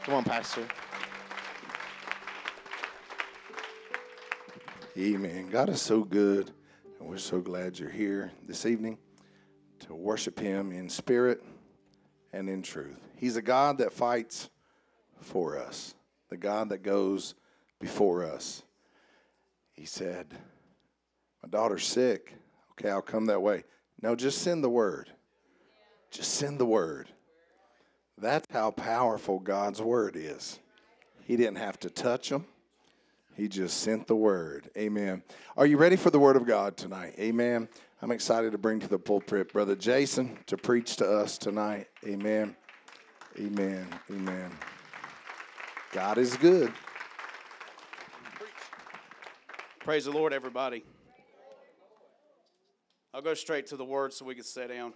Come on, Pastor. Amen. God is so good, and we're so glad you're here this evening to worship Him in spirit and in truth. He's a God that fights for us, the God that goes before us. He said, my daughter's sick. Okay, I'll come that way. No, just send the word. Just send the word. That's how powerful God's word is. He didn't have to touch them. He just sent the word. Amen. Are you ready for the word of God tonight? Amen. I'm excited to bring to the pulpit Brother Jason to preach to us tonight. Amen. Amen. Amen. God is good. Praise the Lord, everybody. I'll go straight to the word so we can sit down.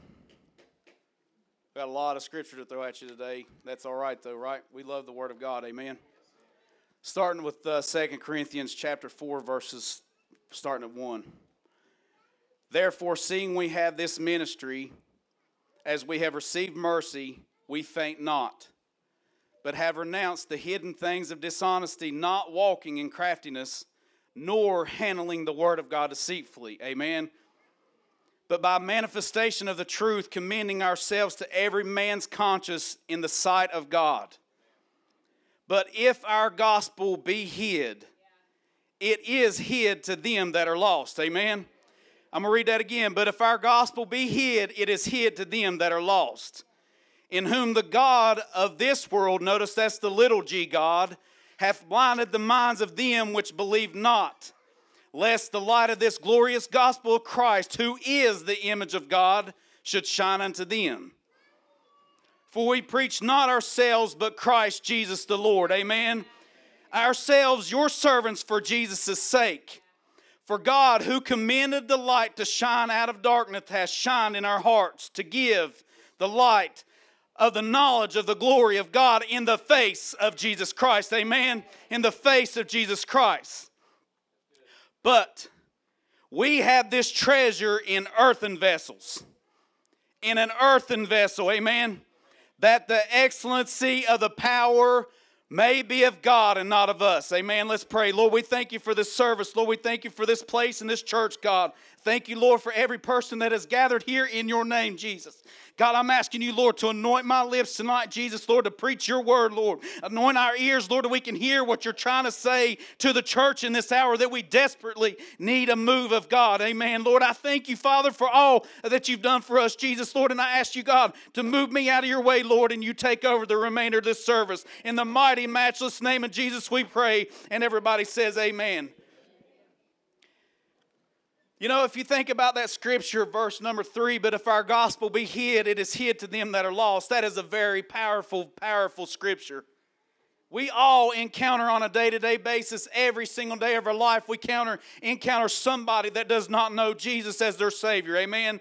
Got a lot of scripture to throw at you today. That's all right, though, right? We love the word of God. Amen. Starting with 2 Corinthians chapter 4, verses starting at 1. Therefore, seeing we have this ministry, as we have received mercy, we faint not, but have renounced the hidden things of dishonesty, not walking in craftiness, nor handling the word of God deceitfully. Amen. But by manifestation of the truth, commending ourselves to every man's conscience in the sight of God. But if our gospel be hid, it is hid to them that are lost. Amen. I'm going to read that again. But if our gospel be hid, it is hid to them that are lost. In whom the God of this world, notice that's the little g God, hath blinded the minds of them which believe not, lest the light of this glorious gospel of Christ, who is the image of God, should shine unto them. For we preach not ourselves, but Christ Jesus the Lord. Amen. Ourselves, your servants, for Jesus' sake. For God, who commanded the light to shine out of darkness, has shined in our hearts to give the light of the knowledge of the glory of God in the face of Jesus Christ. Amen. In the face of Jesus Christ. But we have this treasure in earthen vessels. In an earthen vessel. Amen. That the excellency of the power may be of God and not of us. Amen. Let's pray. Lord, we thank you for this service. Lord, we thank you for this place and this church, God. Thank you, Lord, for every person that has gathered here in your name, Jesus. God, I'm asking you, Lord, to anoint my lips tonight, Jesus, Lord, to preach your word, Lord. Anoint our ears, Lord, that we can hear what you're trying to say to the church in this hour, that we desperately need a move of God. Amen. Lord, I thank you, Father, for all that you've done for us, Jesus, Lord, and I ask you, God, to move me out of your way, Lord, and you take over the remainder of this service. In the mighty, matchless name of Jesus, we pray, and everybody says amen. You know, if you think about that scripture, verse number 3, but if our gospel be hid, it is hid to them that are lost. That is a very powerful, powerful scripture. We all encounter on a day-to-day basis, every single day of our life, we encounter somebody that does not know Jesus as their Savior. Amen?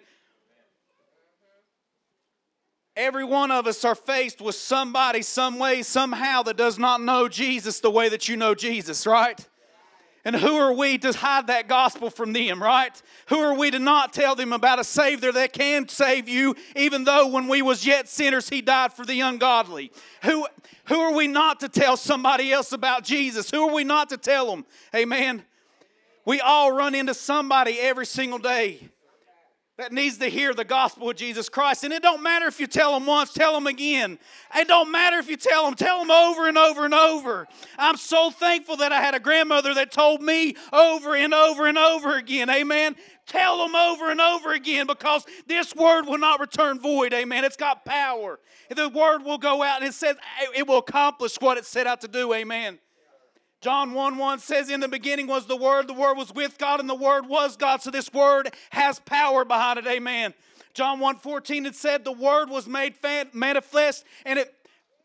Every one of us are faced with somebody, some way, somehow that does not know Jesus the way that you know Jesus, right? And who are we to hide that gospel from them, right? Who are we to not tell them about a Savior that can save you, even though when we was yet sinners, He died for the ungodly? Who are we not to tell somebody else about Jesus? Who are we not to tell them? Amen. We all run into somebody every single day that needs to hear the gospel of Jesus Christ. And it don't matter if you tell them once, tell them again. It don't matter if you tell them over and over and over. I'm so thankful that I had a grandmother that told me over and over and over again. Amen. Tell them over and over again, because this word will not return void. Amen. It's got power. The word will go out and it says it will accomplish what it set out to do. Amen. John 1:1 says, in the beginning was the Word was with God, and the Word was God. So this Word has power behind it, amen. John 1:14, it said the Word was made manifest, and it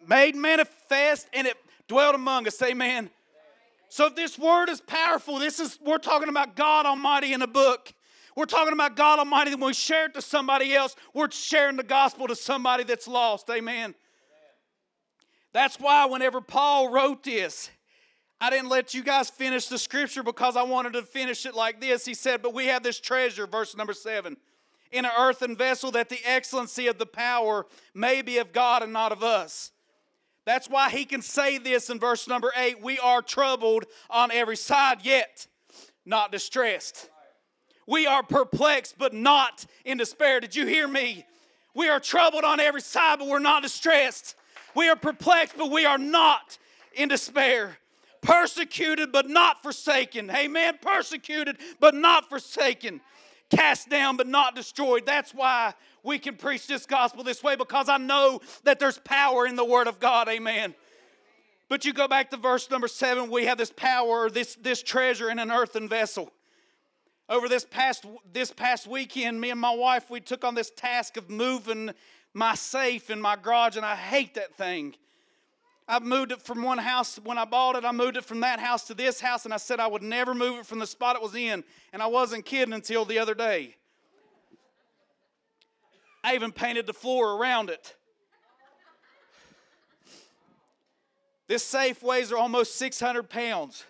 dwelt among us, amen. So if this Word is powerful, we're talking about God Almighty in a book. We're talking about God Almighty, and when we share it to somebody else, we're sharing the gospel to somebody that's lost, amen. That's why whenever Paul wrote this, I didn't let you guys finish the scripture because I wanted to finish it like this. He said, but we have this treasure, verse number 7, in an earthen vessel, that the excellency of the power may be of God and not of us. That's why he can say this in verse number 8. We are troubled on every side, yet not distressed. We are perplexed, but not in despair. Did you hear me? We are troubled on every side, but we're not distressed. We are perplexed, but we are not in despair. Persecuted, but not forsaken. Amen. Persecuted, but not forsaken. Cast down, but not destroyed. That's why we can preach this gospel this way, because I know that there's power in the Word of God. Amen. But you go back to verse number 7, we have this power, this treasure in an earthen vessel. Over this past weekend, me and my wife, we took on this task of moving my safe in my garage, and I hate that thing. I've moved it from one house. When I bought it, I moved it from that house to this house, and I said I would never move it from the spot it was in, and I wasn't kidding until the other day. I even painted the floor around it. This safe weighs almost 600 pounds.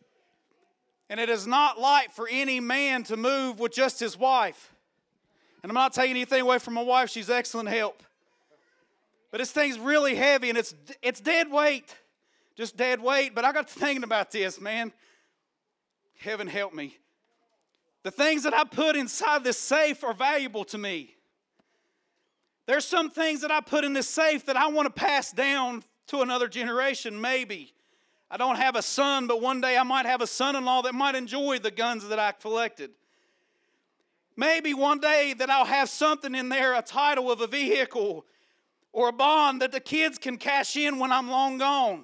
And it is not light for any man to move with just his wife. And I'm not taking anything away from my wife. She's excellent help. But this thing's really heavy, and it's dead weight. Just dead weight. But I got to thinking about this, man. Heaven help me. The things that I put inside this safe are valuable to me. There's some things that I put in this safe that I want to pass down to another generation, maybe. I don't have a son, but one day I might have a son-in-law that might enjoy the guns that I collected. Maybe one day that I'll have something in there, a title of a vehicle or a bond that the kids can cash in when I'm long gone.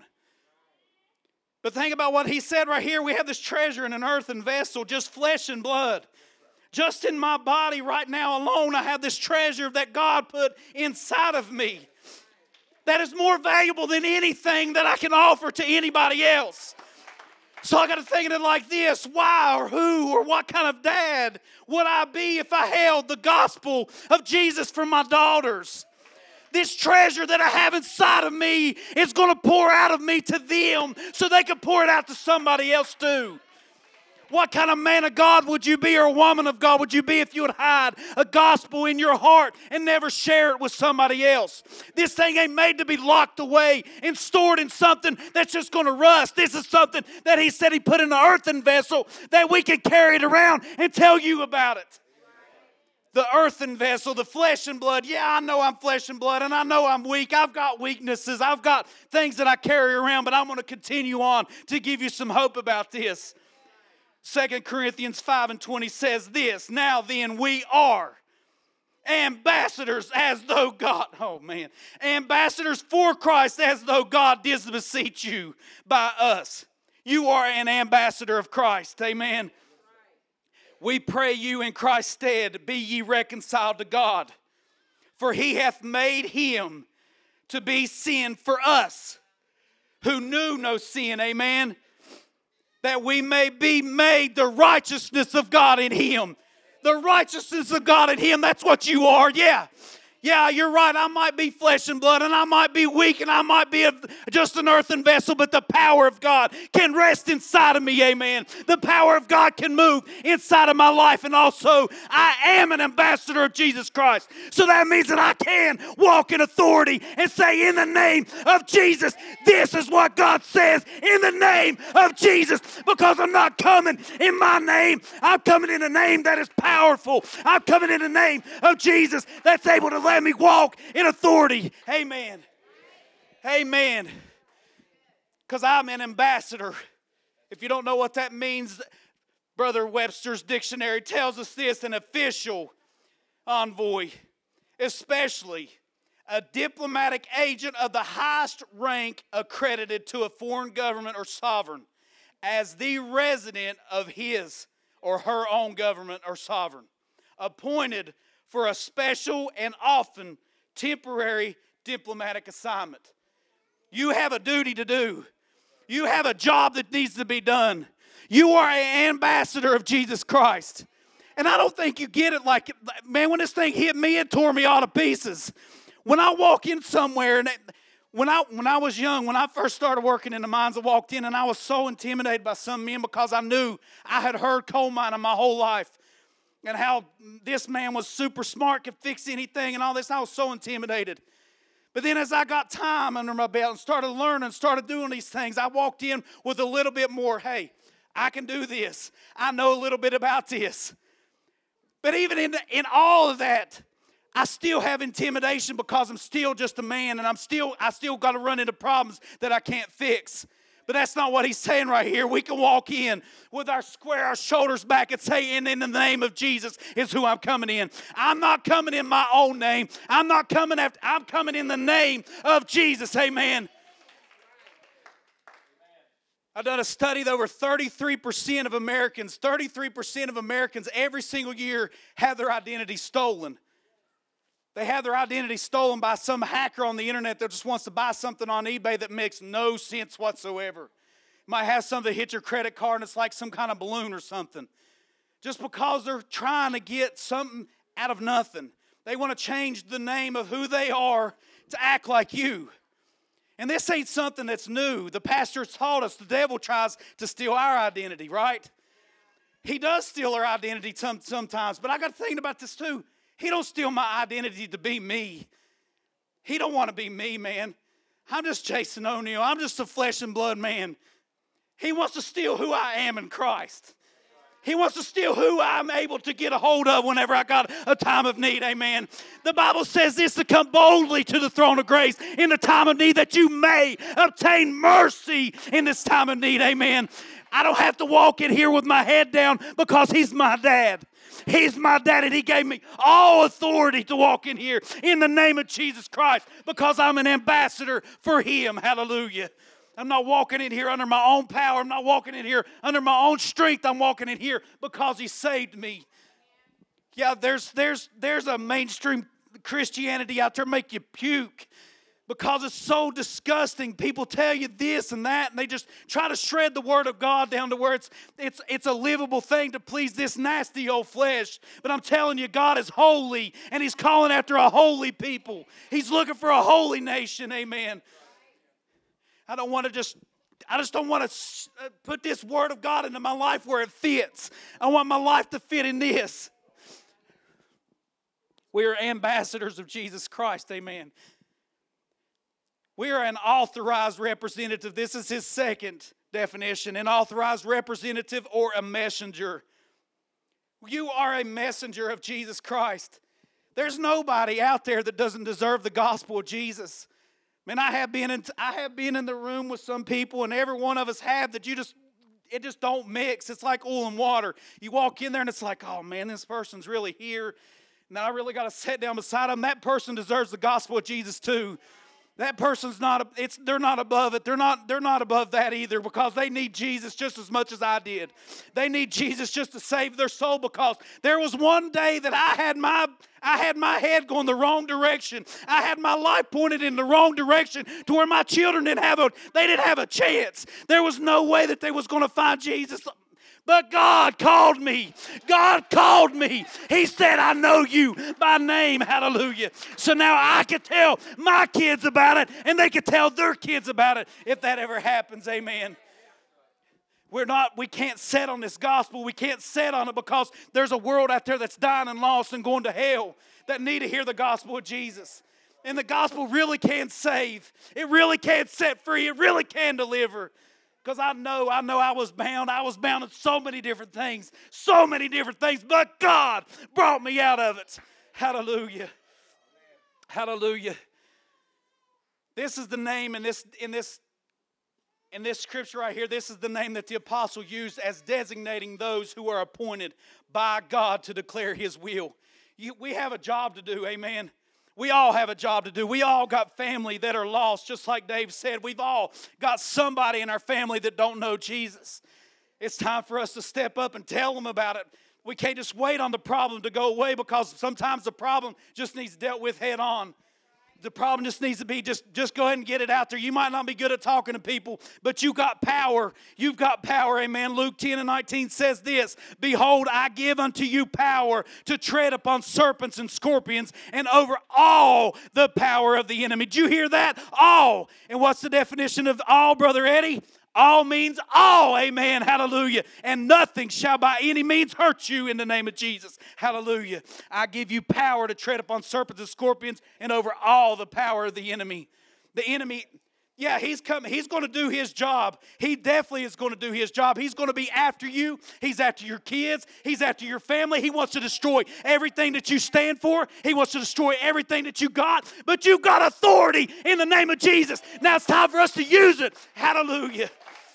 But think about what he said right here. We have this treasure in an earthen vessel, just flesh and blood. Just in my body right now alone, I have this treasure that God put inside of me. That is more valuable than anything that I can offer to anybody else. So I got to think of it like this. Why or who or what kind of dad would I be if I held the gospel of Jesus for my daughters? This treasure that I have inside of me is going to pour out of me to them so they can pour it out to somebody else too. What kind of man of God would you be, or a woman of God would you be, if you would hide a gospel in your heart and never share it with somebody else? This thing ain't made to be locked away and stored in something that's just going to rust. This is something that he said he put in an earthen vessel that we can carry it around and tell you about it. The earthen vessel, the flesh and blood. Yeah, I know I'm flesh and blood, and I know I'm weak. I've got weaknesses. I've got things that I carry around, but I'm going to continue on to give you some hope about this. 2 Corinthians 5:20 says this, now then we are ambassadors as though God, ambassadors for Christ as though God did beseech you by us. You are an ambassador of Christ, amen. We pray you in Christ's stead, be ye reconciled to God. For he hath made him to be sin for us, who knew no sin, amen. That we may be made the righteousness of God in him. The righteousness of God in him, that's what you are, yeah. Yeah, you're right. I might be flesh and blood, and I might be weak, and I might be just an earthen vessel, but the power of God can rest inside of me, amen. The power of God can move inside of my life, and also I am an ambassador of Jesus Christ. So that means that I can walk in authority and say, in the name of Jesus, this is what God says, in the name of Jesus, because I'm not coming in my name. I'm coming in a name that is powerful. I'm coming in the name of Jesus that's able to let me walk in authority. Amen. Amen. Because I'm an ambassador. If you don't know what that means, Brother Webster's dictionary tells us this: an official envoy, especially a diplomatic agent of the highest rank accredited to a foreign government or sovereign as the resident of his or her own government or sovereign, appointed for a special and often temporary diplomatic assignment. You have a duty to do. You have a job that needs to be done. You are an ambassador of Jesus Christ. And I don't think you get it like, man, when this thing hit me, it tore me all to pieces. When I walk in somewhere, and when I was young, when I first started working in the mines, I walked in and I was so intimidated by some men because I knew I had heard coal mining my whole life. And how this man was super smart, could fix anything and all this. I was so intimidated. But then as I got time under my belt and started learning, started doing these things, I walked in with a little bit more, hey, I can do this. I know a little bit about this. But even in all of that, I still have intimidation because I'm still just a man, and I still got to run into problems that I can't fix. But that's not what he's saying right here. We can walk in with our shoulders back and say, in the name of Jesus is who I'm coming in. I'm not coming in my own name. I'm coming in the name of Jesus. Amen. I've done a study that over 33% of Americans every single year have their identity stolen. They have their identity stolen by some hacker on the internet that just wants to buy something on eBay that makes no sense whatsoever. Might have something hit your credit card and it's like some kind of balloon or something. Just because they're trying to get something out of nothing. They want to change the name of who they are to act like you. And this ain't something that's new. The pastor taught us the devil tries to steal our identity, right? He does steal our identity sometimes. But I got to think about this too. He don't steal my identity to be me. He don't want to be me, man. I'm just Jason O'Neill. I'm just a flesh and blood man. He wants to steal who I am in Christ. He wants to steal who I'm able to get a hold of whenever I got a time of need. Amen. The Bible says this, to come boldly to the throne of grace in the time of need that you may obtain mercy in this time of need. Amen. I don't have to walk in here with my head down because he's my dad. He's my dad, and he gave me all authority to walk in here in the name of Jesus Christ because I'm an ambassador for him. Hallelujah. I'm not walking in here under my own power. I'm not walking in here under my own strength. I'm walking in here because he saved me. Yeah, there's a mainstream Christianity out there make you puke because it's so disgusting. People tell you this and that, and they just try to shred the Word of God down to where it's a livable thing to please this nasty old flesh. But I'm telling you, God is holy, and he's calling after a holy people. He's looking for a holy nation. Amen. I just don't want to put this Word of God into my life where it fits. I want my life to fit in this. We are ambassadors of Jesus Christ. Amen. We are an authorized representative. This is his second definition. An authorized representative or a messenger. You are a messenger of Jesus Christ. There's nobody out there that doesn't deserve the gospel of Jesus. Man, I have been in the room with some people, and every one of us have that it just don't mix. It's like oil and water. You walk in there and it's like, oh man, this person's really here. Now I really got to sit down beside them. That person deserves the gospel of Jesus too. That person's they're not above it. They're not above that either because they need Jesus just as much as I did. They need Jesus just to save their soul because there was one day that I had my head going the wrong direction. I had my life pointed in the wrong direction to where my children didn't have a chance. There was no way that they was going to find Jesus. But God called me. God called me. He said, I know you by name. Hallelujah. So now I can tell my kids about it, and they can tell their kids about it if that ever happens. Amen. We can't set on this gospel. We can't set on it because there's a world out there that's dying and lost and going to hell that need to hear the gospel of Jesus. And the gospel really can save. It really can set free. It really can deliver. Because I know I was bound. I was bound in so many different things. But God brought me out of it. Hallelujah. Hallelujah. This is the name in this scripture right here. This is the name that the apostle used as designating those who are appointed by God to declare his will. We have a job to do, amen. We all have a job to do. We all got family that are lost, just like Dave said. We've all got somebody in our family that don't know Jesus. It's time for us to step up and tell them about it. We can't just wait on the problem to go away because sometimes the problem just needs dealt with head on. The problem just needs to be just go ahead and get it out there. You might not be good at talking to people, but you got power. You've got power, amen. Luke 10:19 says this, behold, I give unto you power to tread upon serpents and scorpions and over all the power of the enemy. Did you hear that? All. And what's the definition of all, Brother Eddie? All means all, amen, hallelujah. And nothing shall by any means hurt you in the name of Jesus, hallelujah. I give you power to tread upon serpents and scorpions and over all the power of the enemy. The enemy, yeah, he's coming. He's going to do his job. He definitely is going to do his job. He's going to be after you. He's after your kids. He's after your family. He wants to destroy everything that you stand for. He wants to destroy everything that you got. But you've got authority in the name of Jesus. Now it's time for us to use it. Hallelujah.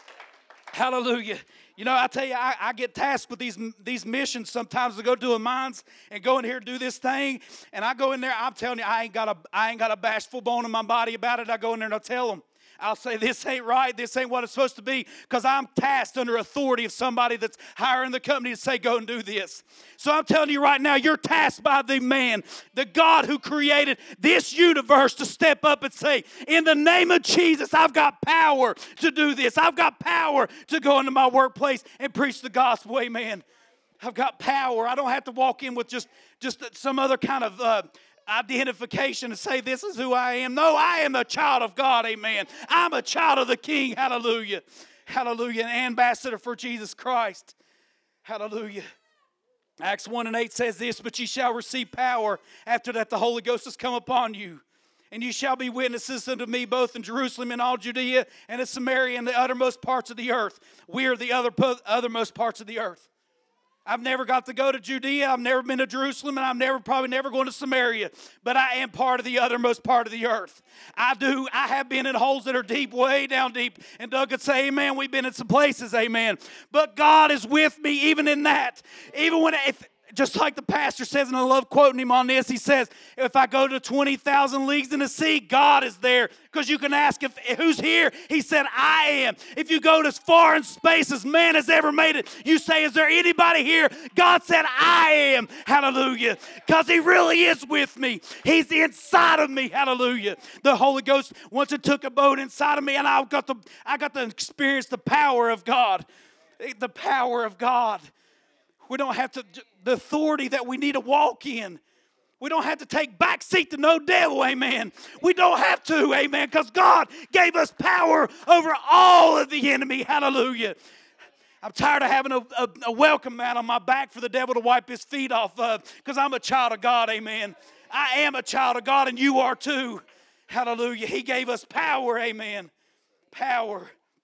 Hallelujah. You know, I tell you, I get tasked with these missions sometimes to go do a mines and go in here and do this thing. And I go in there, I'm telling you, I ain't got a bashful bone in my body about it. I go in there and I tell them. I'll say, this ain't right, this ain't what it's supposed to be, because I'm tasked under authority of somebody that's higher in the company to say, go and do this. So I'm telling you right now, you're tasked by the man, the God who created this universe, to step up and say, in the name of Jesus, I've got power to do this. I've got power to go into my workplace and preach the gospel, amen. I've got power. I don't have to walk in with just some other kind of identification and say, this is who I am. No, I am a child of God, amen. I'm a child of the King, hallelujah. Hallelujah, an ambassador for Jesus Christ, hallelujah. Acts 1:8 says this, but ye shall receive power after that the Holy Ghost has come upon you. And you shall be witnesses unto me both in Jerusalem and all Judea and in Samaria and the uttermost parts of the earth. We are the othermost parts of the earth. I've never got to go to Judea. I've never been to Jerusalem, and I'm probably never going to Samaria. But I am part of the uttermost part of the earth. I have been in holes that are deep, way down deep. And Doug could say, amen, we've been in some places, amen. But God is with me even in that. Even when, just like the pastor says, and I love quoting him on this, he says, if I go to 20,000 leagues in the sea, God is there. Because you can ask, who's here? He said, I am. If you go as far in space as man has ever made it, you say, is there anybody here? God said, I am. Hallelujah. Because he really is with me. He's inside of me. Hallelujah. The Holy Ghost, once it took a boat inside of me, and I got to experience the power of God. The power of God. We don't have to, the authority that we need to walk in. We don't have to take back seat to no devil, amen. We don't have to, amen, because God gave us power over all of the enemy, hallelujah. I'm tired of having a welcome mat on my back for the devil to wipe his feet off of, because I'm a child of God, amen. I am a child of God, and you are too, hallelujah. He gave us power, amen. Power.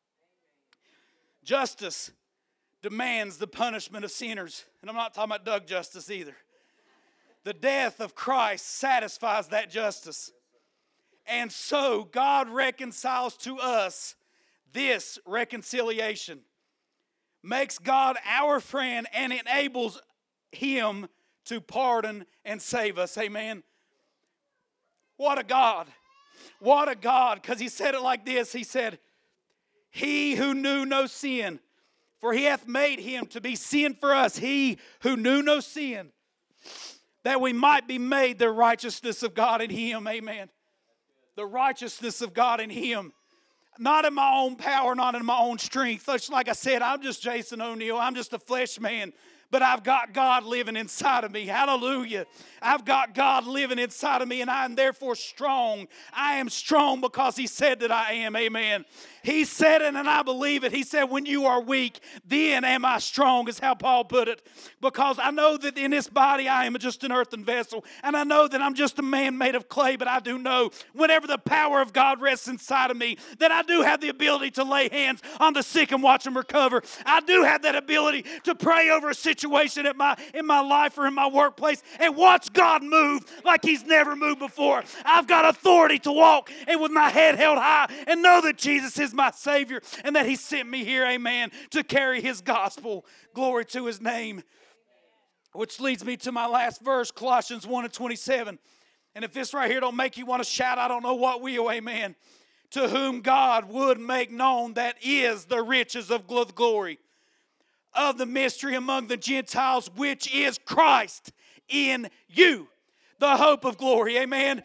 Justice demands the punishment of sinners. And I'm not talking about Doug justice either. The death of Christ satisfies that justice. And so God reconciles to us this reconciliation. Makes God our friend and enables him to pardon and save us. Amen. What a God. What a God. Because he said it like this. He said, he who knew no sin, for he hath made him to be sin for us, he who knew no sin, that we might be made the righteousness of God in him. Amen. The righteousness of God in him. Not in my own power, not in my own strength. Just like I said, I'm just Jason O'Neill. I'm just a flesh man. But I've got God living inside of me. Hallelujah. I've got God living inside of me, and I am therefore strong. I am strong because he said that I am. Amen. He said it, and I believe it. He said, when you are weak, then am I strong, is how Paul put it. Because I know that in this body I am just an earthen vessel. And I know that I'm just a man made of clay. But I do know whenever the power of God rests inside of me, that I do have the ability to lay hands on the sick and watch them recover. I do have that ability to pray over a situation in my life or in my workplace and watch God move like he's never moved before. I've got authority to walk and with my head held high and know that Jesus is my Savior and that he sent me here, amen, to carry his gospel. Glory to his name. Which leads me to my last verse, Colossians 1:27. And if this right here don't make you want to shout, I don't know what will, amen. To whom God would make known that is the riches of glory of the mystery among the Gentiles, which is Christ in you, the hope of glory. Amen.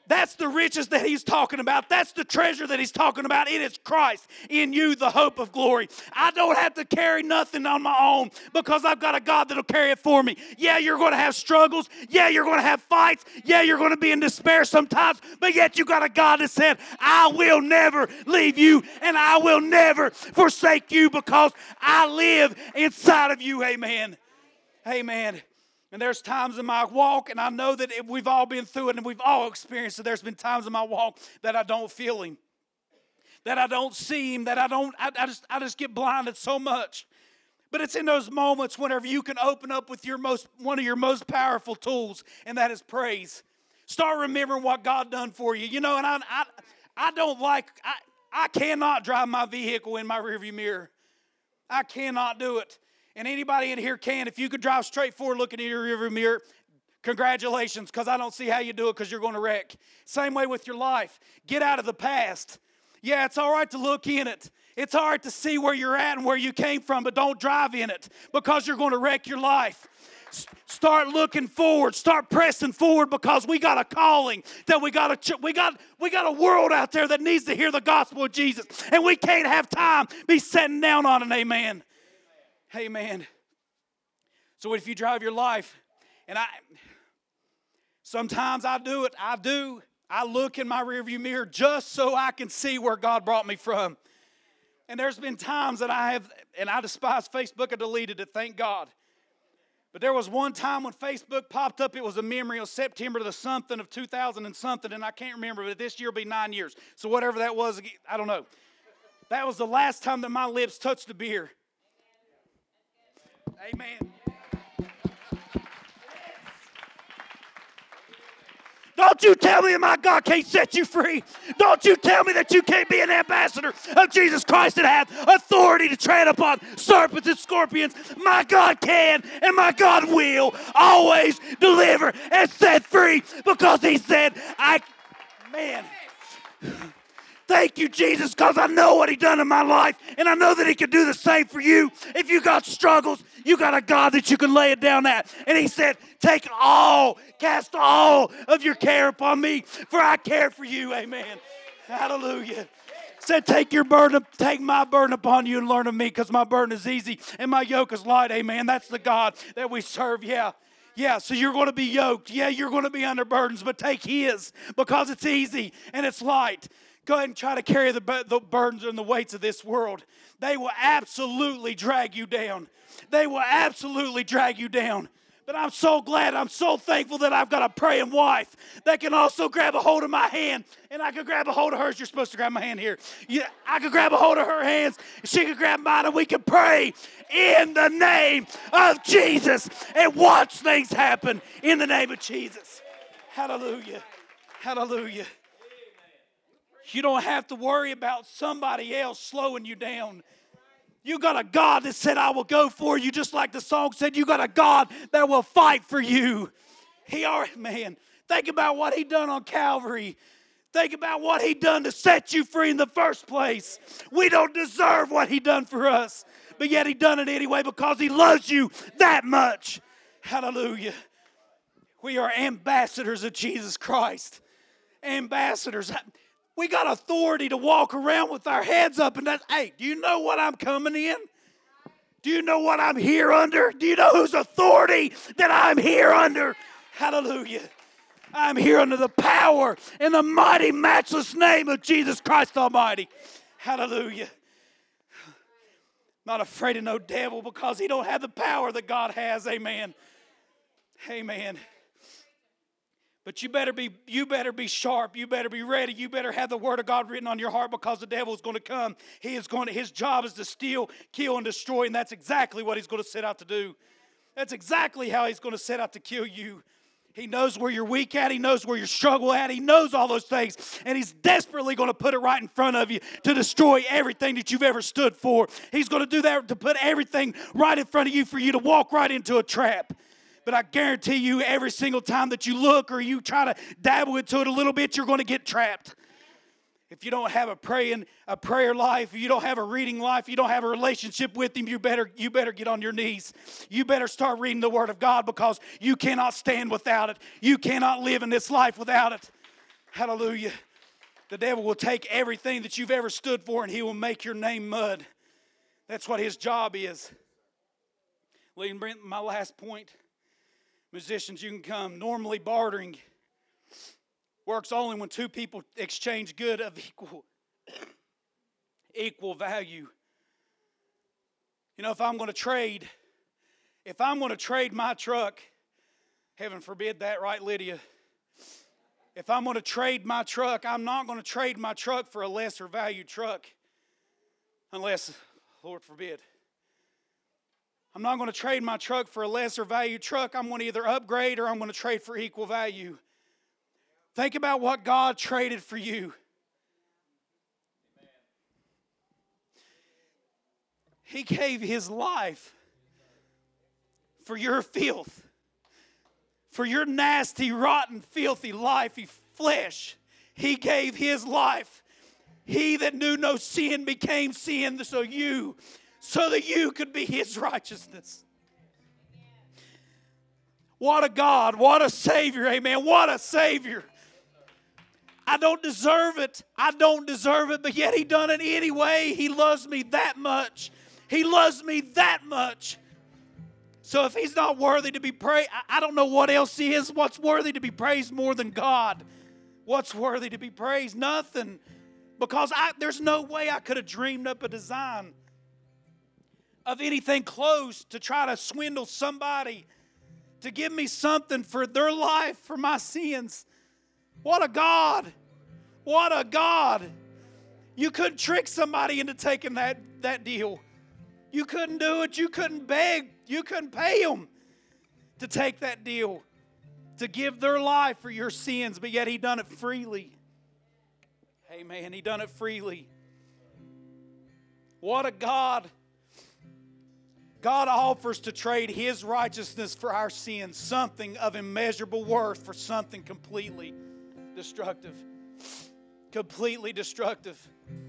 That's the riches that he's talking about. That's the treasure that he's talking about. It is Christ in you, the hope of glory. I don't have to carry nothing on my own because I've got a God that'll carry it for me. Yeah, you're going to have struggles. Yeah, you're going to have fights. Yeah, you're going to be in despair sometimes. But yet you got a God that said, I will never leave you and I will never forsake you because I live inside of you. Amen. Amen. And there's times in my walk, and I know that we've all been through it and we've all experienced it. There's been times in my walk that I don't feel him, that I don't see him, that I just get blinded so much. But it's in those moments whenever you can open up with one of your most powerful tools, and that is praise. Start remembering what God done for you. You know, and I cannot drive my vehicle in my rearview mirror. I cannot do it. And anybody in here can. If you could drive straight forward looking in your rearview mirror, congratulations, because I don't see how you do it because you're going to wreck. Same way with your life. Get out of the past. Yeah, it's all right to look in it. It's all right to see where you're at and where you came from, but don't drive in it because you're going to wreck your life. Start looking forward. Start pressing forward because we got a calling that we got a world out there that needs to hear the gospel of Jesus, and we can't have time be sitting down on it. Amen. Amen. So if you drive your life, and sometimes I do it. I look in my rearview mirror just so I can see where God brought me from. And there's been times that I despise Facebook. I deleted it, thank God. But there was one time when Facebook popped up. It was a memory of September the something of 2000 and something, and I can't remember, but this year will be 9 years. So whatever that was, I don't know. That was the last time that my lips touched a beer. Amen. Don't you tell me that my God can't set you free. Don't you tell me that you can't be an ambassador of Jesus Christ and have authority to tread upon serpents and scorpions. My God can and my God will always deliver and set free because he said, man. Thank you, Jesus, because I know what he done in my life, and I know that he can do the same for you. If you got struggles, you got a God that you can lay it down at. And he said, cast all of your care upon me, for I care for you. Amen. Hallelujah. Said, take my burden upon you and learn of me, because my burden is easy and my yoke is light. Amen. That's the God that we serve. Yeah, so you're going to be yoked. Yeah, you're going to be under burdens, but take his because it's easy and it's light. Go ahead and try to carry the burdens and the weights of this world. They will absolutely drag you down. They will absolutely drag you down. But I'm so glad, I'm so thankful that I've got a praying wife that can also grab a hold of my hand, and I can grab a hold of hers. You're supposed to grab my hand here. Yeah, I could grab a hold of her hands, she could grab mine, and we can pray in the name of Jesus and watch things happen in the name of Jesus. Hallelujah. Hallelujah. You don't have to worry about somebody else slowing you down. You got a God that said, I will go for you, just like the song said. You got a God that will fight for you. Man, think about what he done on Calvary. Think about what he done to set you free in the first place. We don't deserve what he done for us, but yet he done it anyway because he loves you that much. Hallelujah. We are ambassadors of Jesus Christ. Ambassadors. We got authority to walk around with our heads up and that's, hey, do you know what I'm coming in? Do you know what I'm here under? Do you know whose authority that I'm here under? Hallelujah. I'm here under the power and the mighty, matchless name of Jesus Christ Almighty. Hallelujah. Not afraid of no devil because he don't have the power that God has. Amen. Amen. But you better be sharp. You better be ready. You better have the word of God written on your heart because the devil is going to come. His job is to steal, kill, and destroy, and that's exactly what he's going to set out to do. That's exactly how he's going to set out to kill you. He knows where you're weak at. He knows where you're struggling at. He knows all those things, and he's desperately going to put it right in front of you to destroy everything that you've ever stood for. He's going to do that to put everything right in front of you for you to walk right into a trap. But I guarantee you, every single time that you look or you try to dabble into it a little bit, you're going to get trapped. If you don't have a prayer life, if you don't have a reading life, you don't have a relationship with him, you better get on your knees. You better start reading the word of God because you cannot stand without it. You cannot live in this life without it. Hallelujah. The devil will take everything that you've ever stood for and he will make your name mud. That's what his job is. Leading my last point. Musicians, you can come. Normally bartering works only when two people exchange good of equal value. You know, if I'm going to trade my truck, heaven forbid that, right, Lydia? If I'm going to trade my truck, I'm not going to trade my truck for a lesser value truck. Unless, Lord forbid. I'm not going to trade my truck for a lesser value truck. I'm going to either upgrade or I'm going to trade for equal value. Think about what God traded for you. He gave His life for your filth. For your nasty, rotten, filthy, lifey flesh. He gave His life. He that knew no sin became sin so that you could be His righteousness. What a God. What a Savior. Amen. What a Savior. I don't deserve it. But yet He done it anyway. He loves me that much. He loves me that much. So if He's not worthy to be praised, I don't know what else He is. What's worthy to be praised more than God? What's worthy to be praised? Nothing. Because there's no way I could have dreamed up a design of anything close to try to swindle somebody to give me something for their life, for my sins. What a God. What a God. You couldn't trick somebody into taking that deal. You couldn't do it. You couldn't beg. You couldn't pay them to take that deal, to give their life for your sins, but yet He done it freely. Amen. He done it freely. What a God. God offers to trade His righteousness for our sins, something of immeasurable worth for something completely destructive. Completely destructive.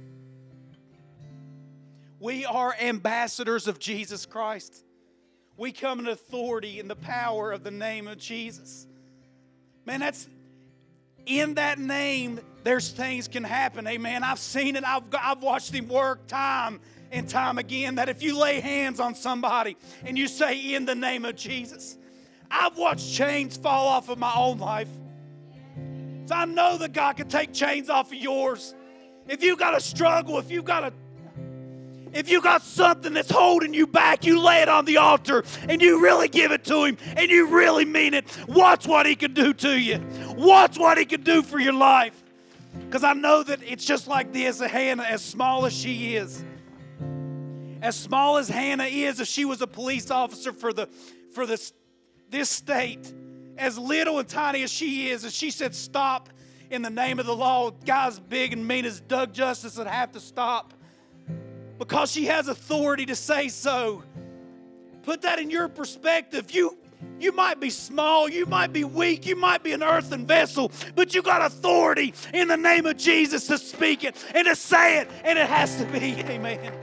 We are ambassadors of Jesus Christ. We come in authority and the power of the name of Jesus. Man, that's in that name, there's things can happen. Amen. I've seen it. I've watched Him work time and time again, that if you lay hands on somebody and you say, in the name of Jesus, I've watched chains fall off of my own life. So I know that God can take chains off of yours. If you got a struggle, if you got something that's holding you back, you lay it on the altar and you really give it to Him and you really mean it. Watch what He can do to you. Watch what He can do for your life. Because I know that it's just like this, Hannah, as small as she is. As small as Hannah is, if she was a police officer for this state, as little and tiny as she is, and she said stop in the name of the law, guys big and mean as Doug Justice would have to stop. Because she has authority to say so. Put that in your perspective. You might be small, you might be weak, you might be an earthen vessel, but you got authority in the name of Jesus to speak it and to say it, and it has to be. Amen.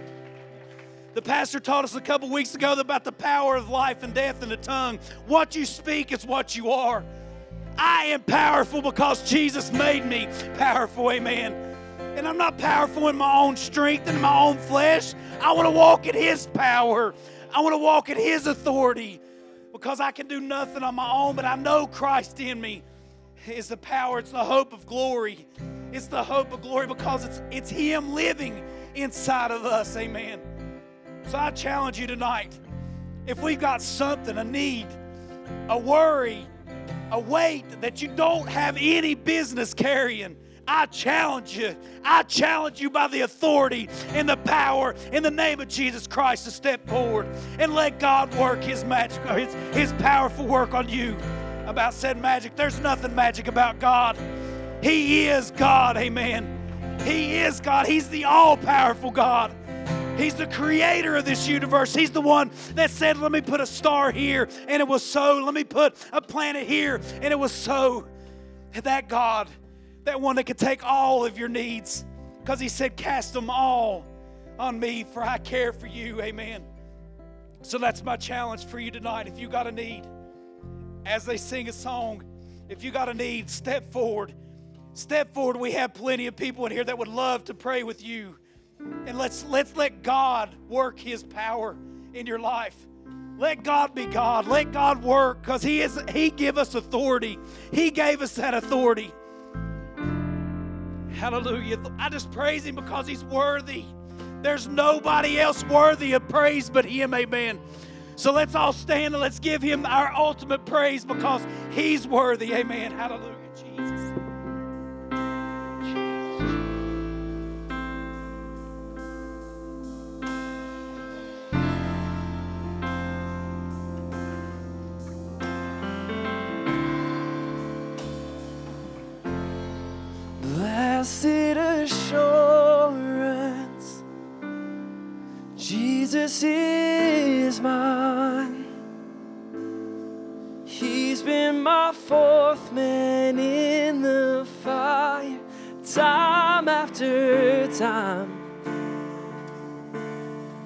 The pastor taught us a couple weeks ago about the power of life and death in the tongue. What you speak is what you are. I am powerful because Jesus made me powerful. Amen. And I'm not powerful in my own strength and my own flesh. I want to walk in His power. I want to walk in His authority because I can do nothing on my own, but I know Christ in me is the power. It's the hope of glory. It's the hope of glory because it's Him living inside of us. Amen. So I challenge you tonight, if we've got something, a need, a worry, a weight that you don't have any business carrying, I challenge you. I challenge you by the authority and the power in the name of Jesus Christ to step forward and let God work His magic, His powerful work on you. About said magic, there's nothing magic about God. He is God, amen. He is God. He's the all-powerful God. He's the creator of this universe. He's the one that said, let me put a star here, and it was so. Let me put a planet here, and it was so. That God, that one that could take all of your needs, because He said, cast them all on me, for I care for you. Amen. So that's my challenge for you tonight. If you got a need, as they sing a song, if you got a need, step forward Step forward. We have plenty of people in here that would love to pray with you. And let's let God work His power in your life. Let God be God. Let God work, because He gave us authority. He gave us that authority. Hallelujah. I just praise Him because He's worthy. There's nobody else worthy of praise but Him. Amen. So let's all stand and let's give Him our ultimate praise because He's worthy. Amen. Hallelujah, Jesus. Blessed assurance, Jesus is mine. He's been my fourth man in the fire, time after time.